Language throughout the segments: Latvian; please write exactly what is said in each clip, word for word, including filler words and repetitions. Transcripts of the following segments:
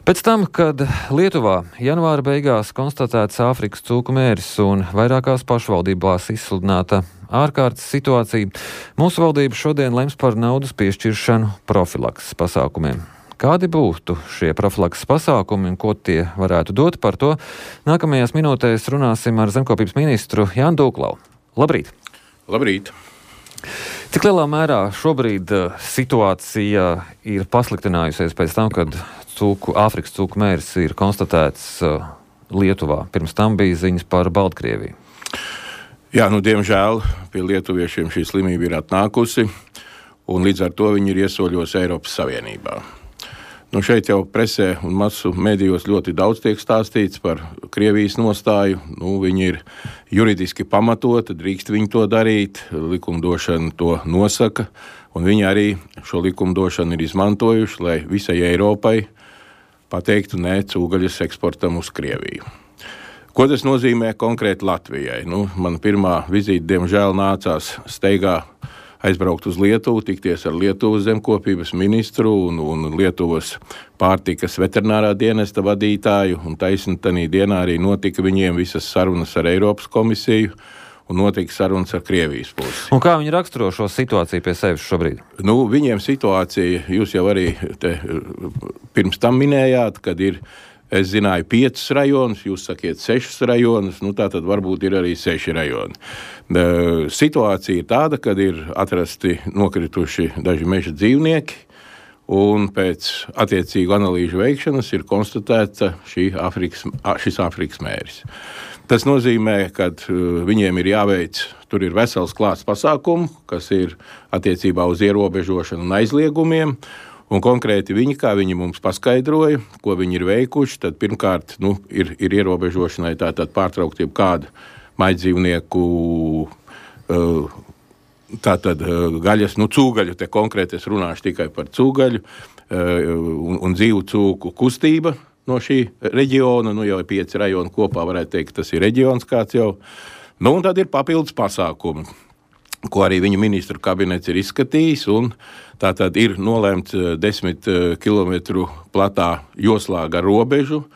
Pēc tam, kad Lietuvā janvāra beigās konstatēts Āfrikas cūku mēris un vairākās pašvaldībās izsludināta ārkārtas situācija, mūsu valdība šodien lems par naudas piešķiršanu profilakses pasākumiem. Kādi būtu šie profilakses pasākumi un ko tie varētu dot, par to nākamajās minūtēs runāsim ar zemkopības ministru Jānu Dūklau. Labrīt! Labrīt! Cik lielā mērā šobrīd situācija ir pasliktinājusies pēc tam, kad cūku, Āfrikas cūku mēris ir konstatēts Lietuvā? Pirms tam bija ziņas par Baltkrieviju. Jā, nu, diemžēl pie lietuviešiem šī slimība ir atnākusi, un līdz ar to viņi ir iesoļojusi Eiropas Savienībā. Nu, šeit jau presē un masu medijos ļoti daudz tiek stāstīts par Krievijas nostāju. Nu, viņi ir juridiski pamatoti, drīkst viņi to darīt, likumdošana to nosaka, un viņi arī šo likumdošanu ir izmantojuši, lai visai Eiropai pateiktu nē cūgaļas eksportam uz Krieviju. Ko tas nozīmē konkrēti Latvijai? Nu, man pirmā vizīte, diemžēl, nācās steigā aizbraukt uz Lietuvu, tikties ar Lietuvas zemkopības ministru un, un Lietuvas pārtikas veterinārā dienesta vadītāju, un taisni tanī dienā arī notika viņiem visas sarunas ar Eiropas komisiju un notika sarunas ar Krievijas pusi. Un kā viņi raksturo šo situāciju pie sevis šobrīd? Nu, viņiem situācija, jūs jau arī te pirms tam minējāt, kad ir, es zināju, piecus rajonus, jūs sakiet sešus rajonus, nu tā tad varbūt ir arī seši rajoni. Situācija ir tāda, kad ir atrasti nokrituši daži meža dzīvnieki, un pēc attiecīgu analīžu veikšanas ir konstatēta šī Āfrikas, šis Āfrikas mēris. Tas nozīmē, ka viņiem ir jāveic, tur ir vesels klāsts pasākumu, kas ir attiecībā uz ierobežošanu un aizliegumiem, un konkrēti viņi, kā viņi mums paskaidroja, ko viņi ir veikuši, tad pirmkārt nu, ir, ir ierobežošanai tātad pārtraukt jau kādu maidzīvnieku, tātad gaļas, nu cūgaļu, te konkrēti es runāšu tikai par cūgaļu un, un dzīvu cūku kustība no šī reģiona, nu jau ir pieci rajoni kopā, varētu teikt, tas ir reģions kāds jau. Nu un tad ir papildus pasākumi, ko arī viņa ministru kabinets ir izskatījis, un tātad ir nolēmts desmit kilometru platā joslā gar robežu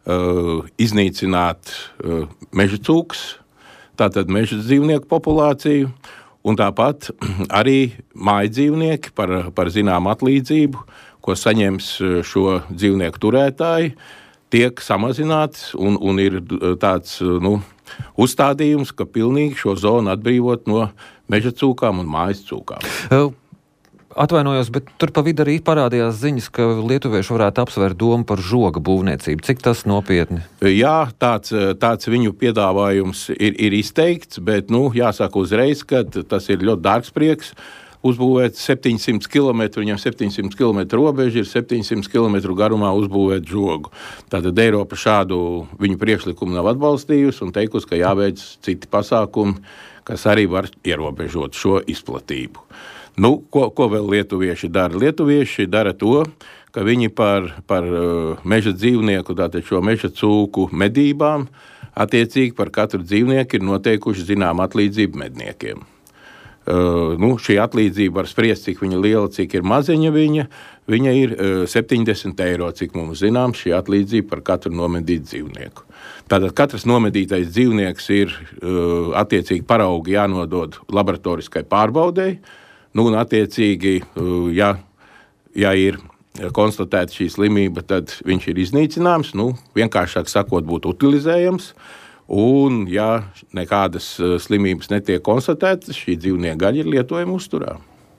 iznīcināt meža cūkas, tātad meža dzīvnieku populāciju, un tāpat arī mājdzīvnieki par, par zinām atlīdzību, ko saņems šo dzīvnieku turētāji, tiek samazināts, un, un ir tāds, nu, uzstādījums, ka pilnīgi šo zonu atbrīvot no meža cūkām un mājas cūkām. Atvainojos, bet tur pa vidu arī parādījās ziņas, ka lietuvieši varētu apsvērt domu par žoga būvniecību. Cik tas nopietni? Jā, tāds, tāds viņu piedāvājums ir, ir izteikts, bet, nu, jāsaka uzreiz, ka tas ir ļoti dārgs prieks. Uzbūvēt septiņsimt kilometru, viņam septiņsimt kilometru robeža ir septiņsimt kilometru garumā uzbūvēt žogu. Tātad Eiropa šādu viņu priekšlikumu nav atbalstījusi un teikusi, ka jāveic citi pasākumi, kas arī var ierobežot šo izplatību. Nu, ko, ko vēl lietuvieši dara? Lietuvieši dara to, ka viņi par, par meža dzīvnieku, tātad šo meža cūku medībām, attiecīgi par katru dzīvnieku ir noteikuši zinām atlīdzību medniekiem. Uh, nu, šī atlīdzība var spriest, cik viņa liela, cik ir maziņa viņa. Viņa ir uh, septiņdesmit eiro, cik mums zinām, šī atlīdzība par katru nomedītu dzīvnieku. Tātad katrs nomedītais dzīvnieks ir uh, attiecīgi paraugi jānodod laboratoriskai pārbaudei, nu, un attiecīgi, uh, ja, ja ir konstatēta šī slimība, tad viņš ir iznīcināms, nu, vienkāršāk sakot, būtu utilizējams. Un, ja nekādas slimības netiek konstatētas, šī dzīvnieka gaļa ir lietojama uzturā.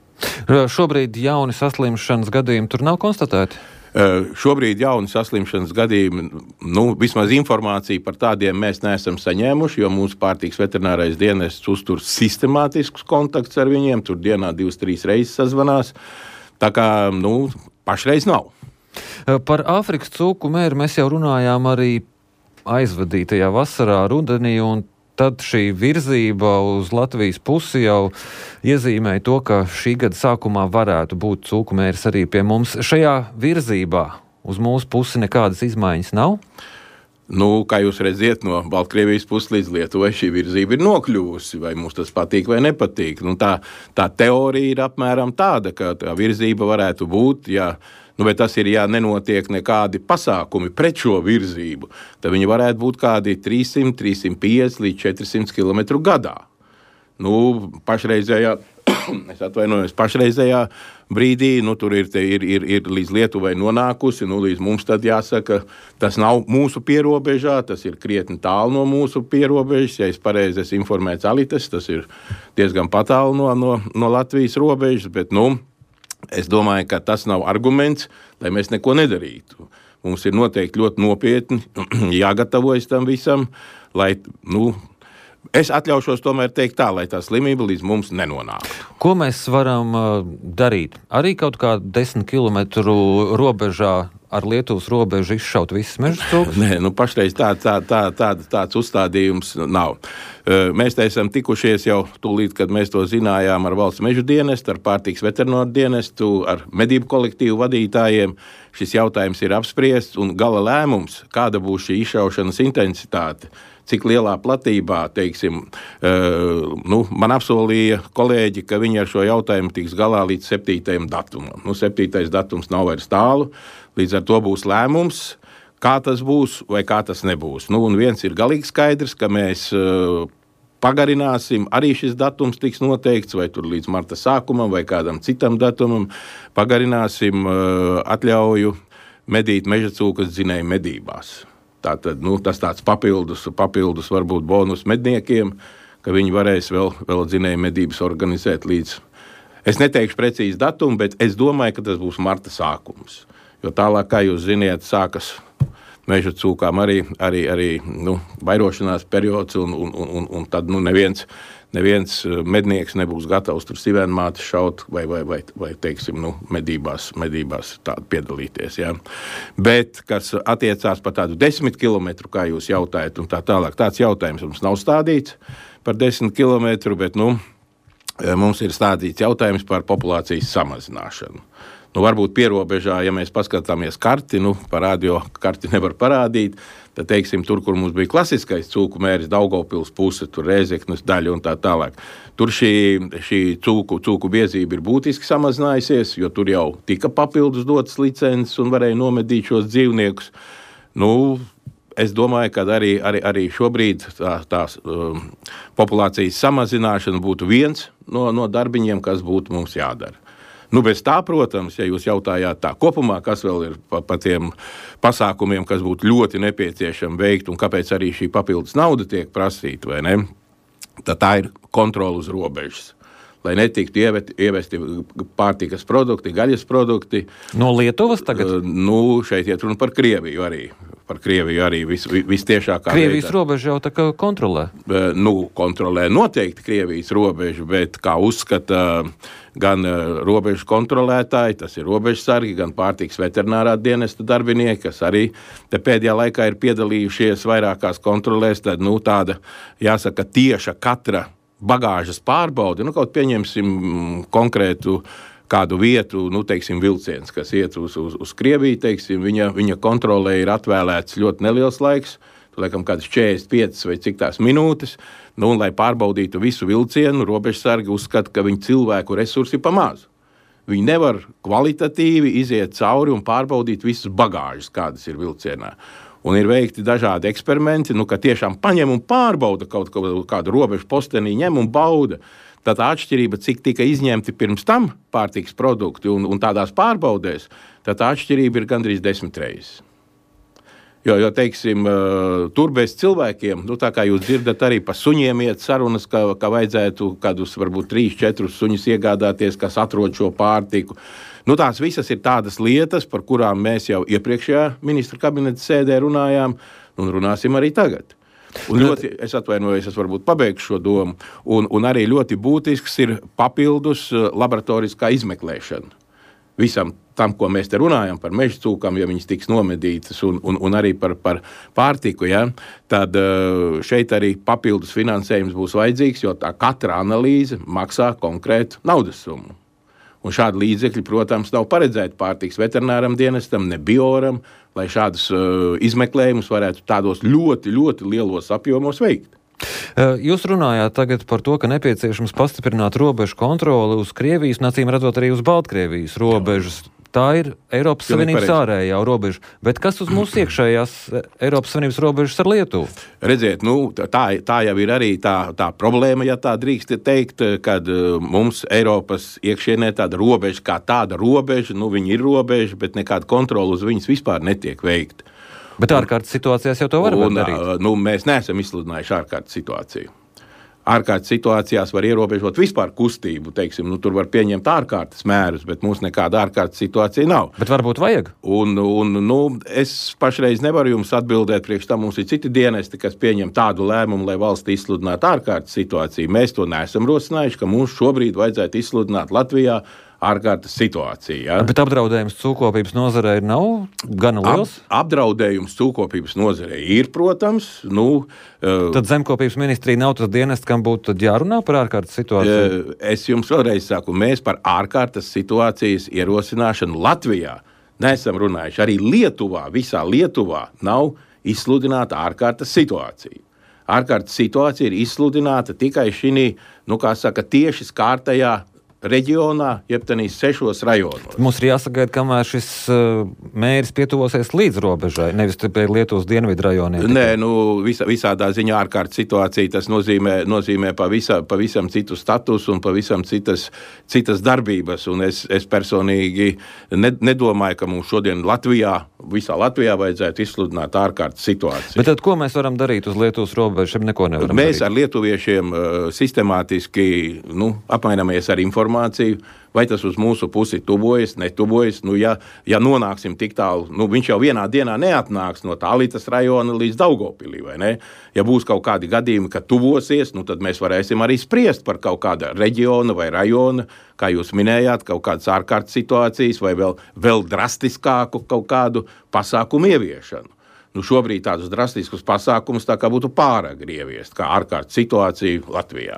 Šobrīd jauni saslimšanas gadījumi tur nav konstatēti? Šobrīd jauni saslimšanas gadījumi, nu, vismaz informāciju par tādiem mēs neesam saņēmuši, jo mūsu pārtikas veterinārais dienests uztur sistemātiskus kontaktus ar viņiem, tur dienā divas, trīs reizes sazvanās, tā kā, nu, pašreiz nav. Par Āfrikas cūku mēri mēs jau runājām arī aizvadītajā vasarā, rudenī, un tad šī virzība uz Latvijas pusi jau iezīmēja to, ka šī gada sākumā varētu būt cūku mēris arī pie mums. Šajā virzībā uz mūsu pusi nekādas izmaiņas nav? Nu, kā jūs redziet, no Baltkrievijas puses līdz Lietuvai šī virzība ir nokļuvusi, vai mums tas patīk vai nepatīk. Nu, tā, tā teorija ir apmēram tāda, ka tā virzība varētu būt, ja, nu, bet tas ir, ja nenotiek nekādi pasākumi pret šo virzību, tad viņi varētu būt kādi trīssimt, trīssimt piecdesmit līdz četri simti kilometru gadā. Nu, pašreizējā, es atvainojos, pašreizējā brīdī, nu, tur ir, ir, ir, ir līdz Lietuvai nonākusi, nu, līdz mums tad jāsaka, tas nav mūsu pierobežā, tas ir krietni tālu no mūsu pierobežas, ja es pareizi esmu informēts Alites, tas ir diezgan patālu no, no, no Latvijas robežas, bet, nu, es domāju, ka tas nav arguments, lai mēs neko nedarītu. Mums ir noteikti ļoti nopietni jāgatavojas tam visam, lai, nu, es atļaušos tomēr teikt tā, lai tā slimība līdz mums nenonāk. Ko mēs varam uh, darīt? Arī kaut kā desmit kilometru robežā ar Lietuvas robežu izšaut visas meža cūkas? Nē, nu pašreiz tā, tā, tā, tā, tāds uzstādījums nav. Uh, mēs te esam tikušies jau tūlīt, kad mēs to zinājām ar valsts mežu dienestu, ar pārtiks veterināru dienestu, ar medību kolektīvu vadītājiem. Šis jautājums ir apspriests un gala lēmums, kāda būs šī izšaušanas intensitāte, cik lielā platībā, teiksim, uh, nu, man apsolīja kolēģi, ka viņi ar šo jautājumu tiks galā līdz septītajam datumam. Nu, septītais datums nav vairs tālu, līdz ar to būs lēmums, kā tas būs vai kā tas nebūs. Nu, un viens ir galīgi skaidrs, ka mēs uh, pagarināsim, arī šis datums tiks noteikts, vai tur līdz marta sākumam, vai kādam citam datumam, pagarināsim uh, atļauju medīt meža cūkas dzinēju medībās. Tātad, nu, tas tāds papildus, papildus varbūt bonus medniekiem, ka viņi varēs vēl, vēl dzinēju medības organizēt līdz, es neteikšu precīzi datumu, bet es domāju, ka tas būs marta sākums. Jo tālāk, kā jūs ziniet, sākas meža cūkām arī, arī, arī nu, vairošanās periods, un, un, un, un tad nu, neviens, neviens mednieks nebūs gatavs tur sivēnmāti šaut vai, vai, vai, vai teiksim, nu, medībās, medībās tādu piedalīties. Ja. Bet, kas attiecās par tādu desmit kilometru, kā jūs jautājat, un tā tālāk, tāds jautājums mums nav stādīts par desmit kilometru, bet nu, mums ir stādīts jautājums par populācijas samazināšanu. Nu, varbūt pierobežā, ja mēs paskatāmies karti, nu, par radio karti nevar parādīt, tad, teiksim, tur, kur mums bija klasiskais cūku mēris, Daugavpils puse, tur Rēzeknes daļa un tā tālāk. Tur šī, šī cūku, cūku biezība ir būtiski samazinājusies, jo tur jau tika papildus dotas licences un varēja nomedīt šos dzīvniekus. Nu, es domāju, ka arī, arī, arī šobrīd tā, tās um, populācijas samazināšana būtu viens no, no darbiņiem, kas būtu mums jādara. Nu, bez tā, protams, ja jūs jautājāt tā kopumā, kas vēl ir pa, pa tiem pasākumiem, kas būtu ļoti nepieciešami veikt un kāpēc arī šī papildus nauda tiek prasīta, vai ne, tad tā ir kontrola uz robežas. Lai netiktu ievesti, ievesti pārtikas produkti, gaļas produkti. No Lietuvas tagad? Uh, nu, šeit iet runa par Krieviju arī. Par Krieviju arī vis, vis tiešākā Krievijas veidā. robežu jau tā kā kontrolē? Uh, nu, kontrolē noteikti Krievijas robežu, bet kā uzskata gan uh, robežu kontrolētāji, tas ir robežsargi, gan pārtiks veterinārā dienesta darbinieki, kas arī te pēdējā laikā ir piedalījušies vairākās kontrolēs, tad, nu, tāda, jāsaka, tieša katra bagāžas pārbaude, nu, kaut pieņemsim konkrētu kādu vietu, nu, teiksim, vilciens, kas iet uz, uz, uz Krieviju, teiksim, viņa, viņa kontrolē ir atvēlēts ļoti neliels laiks, tu laikam kādas četrdesmit piecas vai cik tās minūtes, nu, un lai pārbaudītu visu vilcienu, robežsargi uzskata, ka viņu cilvēku resursi ir pamaz. Viņi nevar kvalitatīvi iziet cauri un pārbaudīt visas bagāžas, kādas ir vilcienā. Un ir veikti dažādi eksperimenti, nu, ka tiešām paņem un pārbauda kaut kādu robežu postenī, ņem un bauda. Tā tā atšķirība, cik tika izņemti pirms tam pārtiks produkti un, un tādās pārbaudēs, tā tā atšķirība ir gandrīz desmit reizes. Jo, jo, teiksim, tur bez cilvēkiem, nu, tā kā jūs dzirdat arī pa suņiem iet sarunas, ka, ka vajadzētu kādus, varbūt, trīs, četrus suņus iegādāties, kas atrod šo pārtiku. Nu, tās visas ir tādas lietas, par kurām mēs jau iepriekšējā ministra kabineta sēdē runājām un runāsim arī tagad. Un ļoti, es atvainojos, es varbūt pabeigšu šo domu, un, un arī ļoti būtisks ir papildus laboratoriskā izmeklēšana. Visam tam, ko mēs te runājam par meža cūkām, ja viņas tiks nomedītas, un, un, un arī par, par pārtiku, ja, tad šeit arī papildus finansējums būs vajadzīgs, jo tā katra analīze maksā konkrētu naudas summu. Un šādi līdzekļi, protams, nav paredzēti pārtiks veterināram dienestam, ne bioram lai šādus uh, izmeklējumus varētu tādos ļoti, ļoti lielos apjomos veikt. Jūs runājāt tagad par to, ka nepieciešams pastiprināt robežu kontroli uz Krievijas un acīm redzot arī uz Baltkrievijas robežas. Tā ir Eiropas Savienības ārējā robeža, bet kas uz mūsu iekšējās Eiropas Savienības robežas ar Lietuvu? Redziet, nu, tā, tā jau ir arī tā, tā problēma, ja tā drīkst teikt, kad mums Eiropas iekšienē tāda robeža, kā tāda robeža, nu, viņi ir robeža, bet nekāda kontrola uz viņas vispār netiek veikta. Bet ārkārtas situācijās jau to var un, darīt. Nu, mēs neesam izsludinājuši ārkārtas situāciju. Ārkārtas situācijās var ierobežot vispār kustību, teiksim, nu, tur var pieņemt ārkārtas mērus, bet mums nekāda ārkārtas situācija nav. Bet varbūt vajag? Un, un, nu, es pašreiz nevaru jums atbildēt, priekš tam mums ir citi dienesti, kas pieņem tādu lēmumu, lai valsts izsludinātu ārkārtas situāciju. Mēs to neesam rosinājuši, ka mums šobrīd vajadzētu izsludināt Latvijā ārkārtas situācija. Ja? Bet apdraudējums cūkopības nozarei nav gana liels? Ap, apdraudējums cūkopības nozarei ir, protams. Nu, uh, tad zemkopības ministrija nav tas dienests, kam būtu jārunā par ārkārtas situāciju? Uh, es jums vēlreiz saku, mēs par ārkārtas situācijas ierosināšanu Latvijā neesam runājuši. Arī Lietuvā, visā Lietuvā nav izsludināta ārkārtas situācija. Ārkārtas situācija ir izsludināta tikai šī, nu, kā saka, tieši skārtajā reģionā, jeb tādīs sešos rajonos. Mums ir jāsagaida, kamēr šis uh, mēris pietuvosies līdz robežai, nevis pie Lietuvas dienvidu rajoniem. Nē, nu, visā, visādā ziņā ārkārtas situācija, tas nozīmē, nozīmē pavisam, pavisam citu statusu un pavisam citas, citas darbības. Un es, es personīgi ne, nedomāju, ka mums šodien Latvijā, visā Latvijā vajadzētu izsludināt ārkārtas situāciju. Bet tad ko mēs varam darīt uz Lietuvas robežas? Neko nevaram mēs darīt. Ar lietuviešiem uh, sistemātiski nu, apmainamies ar informāciju. Vai tas uz mūsu pusi tuvojas, netuvojas. Nu, ja, ja nonāksim tik tālu, nu, viņš jau vienā dienā neatnāks no Tālitas rajona līdz Daugavpilī, vai ne? Ja būs kaut kādi gadījumi, ka tuvosies, nu, tad mēs varēsim arī spriest par kaut kāda reģiona vai rajona, kā jūs minējāt, kaut kādas ārkārtas situācijas vai vēl, vēl drastiskāku kaut kādu pasākumu ieviešanu. Nu, šobrīd tādus drastiskus pasākumus tā kā būtu pāragri ieviest, kā ārkārtas situācija Latvijā.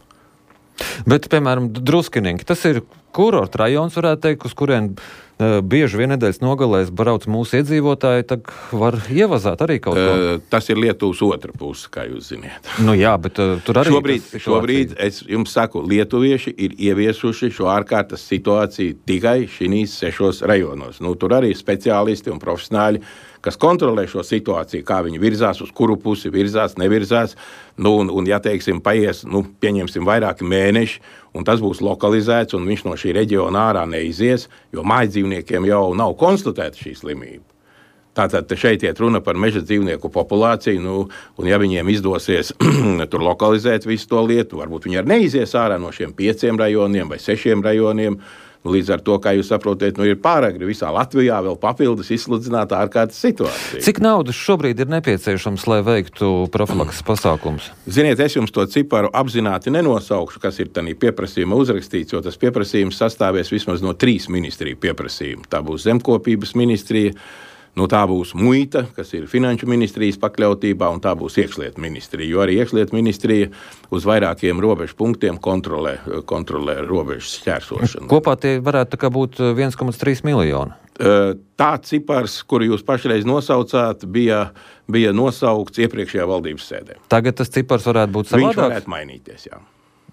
Bet, piemēram, Druskiniņi, tas ir kurorta rajons, varētu teikt, uz kurien uh, bieži vien nedēļas nogalēs brauc mūsu iedzīvotāji, tad var ievazāt arī kaut ko. Uh, tas ir Lietuvas otra puse, kā jūs ziniet. Nu jā, bet uh, tur arī... Šobrīd, šobrīd es jums saku, lietuvieši ir ieviesuši šo ārkārtas situāciju tikai šīs sešos rajonos. Nu, tur arī speciālisti un profesionāļi, kas kontrolē šo situāciju, kā viņi virzās, uz kuru pusi virzās, nevirzās. Nu, un, un ja, teiksim, paies, nu, pieņemsim vairāki mēneši, un tas būs lokalizēts, un viņš no šī reģiona ārā neizies, jo mājdzīvniekiem jau nav konstatēta šī slimība. Tātad šeit iet runa par meža dzīvnieku populāciju, nu, un ja viņiem izdosies tur lokalizēt visu to lietu, varbūt viņi arī neizies ārā no šiem pieciem rajoniem vai sešiem rajoniem. Līdz ar to, kā jūs saprotat, nu ir pāragri visā Latvijā vēl papildus izsludināta ārkārtas situācija. Cik naudas šobrīd ir nepieciešams, lai veiktu profilakses pasākums? Ziniet, es jums to ciparu apzināti nenosaukšu, kas ir tādā pieprasījuma uzrakstīts, jo tas pieprasījums sastāvēs vismaz no trīs ministriju pieprasījumu. Tā būs zemkopības ministrija, nu, tā būs muita, kas ir finanšu ministrijas pakļautībā, un tā būs iekšlietu ministrija, jo arī iekšlietu ministrija uz vairākiem robežu punktiem kontrolē, kontrolē robežu šķērsošanu. Kopā tie varētu tā kā būt viens komats trīs miljoni. Tā cipars, kuru jūs pašreiz nosaucāt, bija, bija nosaukts iepriekšējā valdības sēdē. Tagad tas cipars varētu būt savādāks? Viņš varētu mainīties, jā.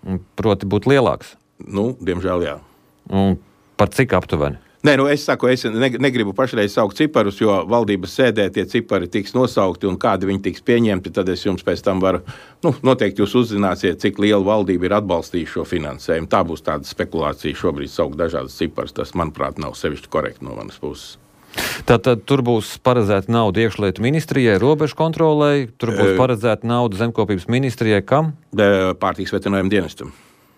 Proti būt lielāks? Nu, diemžēl jā. Un par cik aptuveni? Nē, nu es saku, es negribu pašreiz saukt ciparus, jo valdības sēdē tie cipari tiks nosaukti un kādi viņi tiks pieņemti, tad es jums pēc tam varu, nu, noteikti jūs uzzināsiet, cik liela valdība ir atbalstījuši šo finansējumu. Tā būs tāda spekulācija šobrīd saukt dažādas ciparus, tas, manuprāt, nav sevišķi korekti no manas puses. Tātad tur būs paredzēta nauda iekšlietu ministrijai, robežu kontrolei, tur būs paredzēta nauda zemkopības ministrijai, kam? Pārtīks veterinājumu dienestam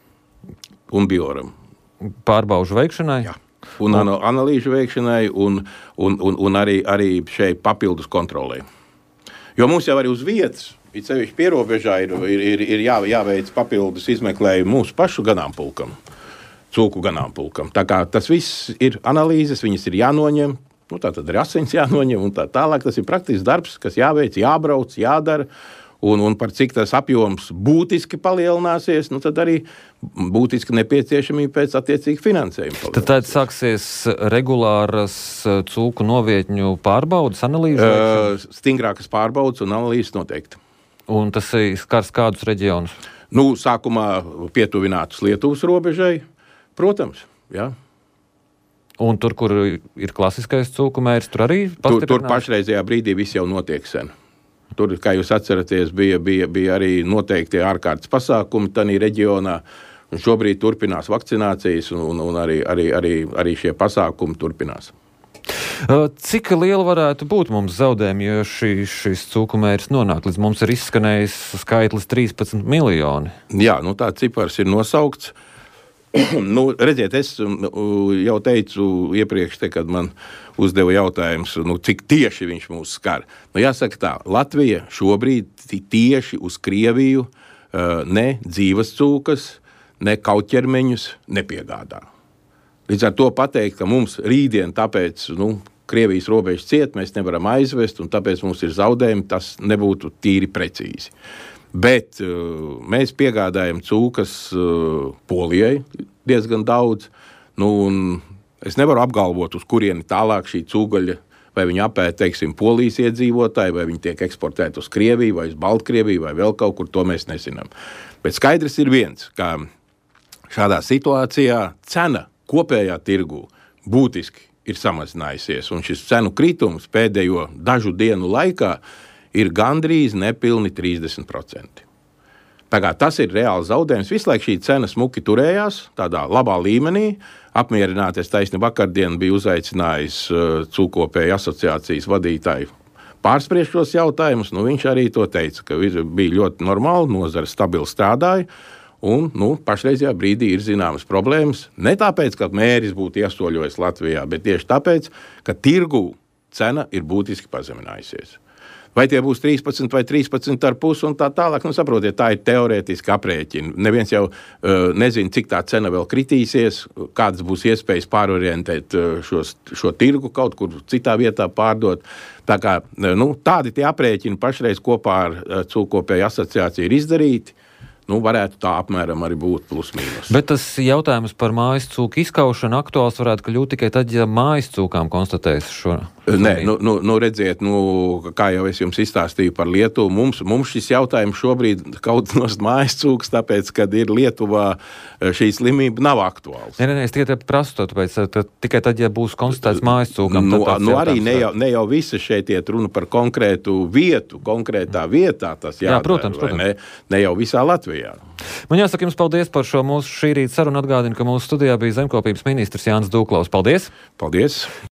un bioram. Pārbaužu veikšanai? Jā. Un, un analīžu veikšanai un, un, un, un arī, arī šeit papildus kontrolē. Jo mums jau arī uz vietas, it sevišķi pierobežā, ir, ir, ir, ir jā, jāveic papildus izmeklējumi mūsu pašu ganāmpulkam, cūku ganāmpulkam. Tā kā tas viss ir analīzes, viņas ir jānoņem, nu, tā tad ir asins jānoņem un tā tālāk. Tas ir praktisks darbs, kas jāveic, jābrauc, jādara. un, un par cik tas apjoms būtiski palielināsies, nu tad arī būtiski nepieciešamība pēc attiecīgi finansējuma. Tad tad sāksies regulāras cūku novietņu pārbaudas, analīzes? Uh, stingrākas pārbaudas un analīzes noteikti. Un tas skars kādus reģionus? Nu, sākumā pietuvinātus Lietuvas robežai, protams, jā. Un tur, kur ir klasiskais cūku mērs, tur arī tur, tur pašreizajā brīdī viss jau notiek sen. Tur, kā jūs atceraties, bija, bija, bija arī noteikti ārkārtas pasākumi tanī reģionā, un šobrīd turpinās vakcinācijas, un, un, un arī, arī, arī, arī šie pasākumi turpinās. Cik liela varētu būt mums zaudējumi, jo šī, šis cūku mērs nonāk līdz mums ir izskanējis skaitlis trīspadsmit miljoni? Jā, nu tā cipars ir nosaukts. Nu, redziet, es jau teicu iepriekš, te, kad man uzdeva jautājums, nu, cik tieši viņš mūs skar. Nu, jāsaka tā, Latvija šobrīd tieši uz Krieviju ne dzīves cūkas, ne kautķermeņus nepiegādā. Līdz ar to pateikt, ka mums rītdien tāpēc, nu, Krievijas robežas ciet, mēs nevaram aizvest, un tāpēc mums ir zaudējumi, tas nebūtu tīri precīzi. Bet uh, mēs piegādājam cūkas uh, Polijai diezgan daudz, nu, un es nevaru apgalvot, uz kurieni tālāk šī cūgaļa, vai viņa apēd, teiksim, Polijas iedzīvotāji, vai viņa tiek eksportēta uz Krieviju, vai uz Baltkrieviju, vai vēl kaut kur, to mēs nezinām. Bet skaidrs ir viens, ka šādā situācijā cena kopējā tirgū būtiski ir samazinājusies, un šis cenu kritums pēdējo dažu dienu laikā ir gandrīz nepilni trīsdesmit procenti. Tā kā tas ir reāls zaudējums. Visu laiku šī cena smuki turējās tādā labā līmenī. Apmierināties taisni vakardien bija uzaicinājis cūkopēju asociācijas vadītāju pārspriest šos jautājumus. Nu, viņš arī to teica, ka bija ļoti normāli, nozara stabili strādāja. Un, nu, pašreizajā brīdī ir zināmas problēmas. Ne tāpēc, ka mēris būtu iesoļojis Latvijā, bet tieši tāpēc, ka tirgū cena ir būtiski pazeminājusies. Vai tie būs trīspadsmit vai trīspadsmit ar pusi un tā tālāk, nu saprotiet, tā ir teorētiski aprēķina. Neviens jau uh, nezina, cik tā cena vēl kritīsies, kādas būs iespējas pārorientēt uh, šos, šo tirgu kaut kur citā vietā pārdot. Tā kā, uh, nu, tādi tie aprēķini pašreiz kopā ar uh, cūkopēju asociāciju ir izdarīti. Nu, varētu tā apmēram arī būt plus mīnus. Bet tas jautājums par mājas cūku izkaušanu aktuāls varētu kļūt tikai tad, ja mājas cūkām konstatēs šo. Nē, nu, nu, nu redziet, nu, kā jau es jums izstāstīju par Lietuvu, mums, mums šis jautājums šobrīd kaut nost mājas cūkas, tāpēc, kad ir Lietuvā šī slimība nav aktuāls. Nē, nē, nē, es tikai prasu to, tāpēc tad, tikai tad, ja būs konstatēts mājas cūkām. Nu, nu arī ne jau, ne jau visi šeit iet runa par konkrētu vietu, konkrētā vietā tas jādara. Jā, protams, protams. Ne, ne jau visā Latvijā. Man jāsaka jums paldies par šo mūsu šī rīta sarunu. Atgādinu, ka mūsu studijā bija zemkopības ministrs Jānis Dūklaus. Paldies! Paldies!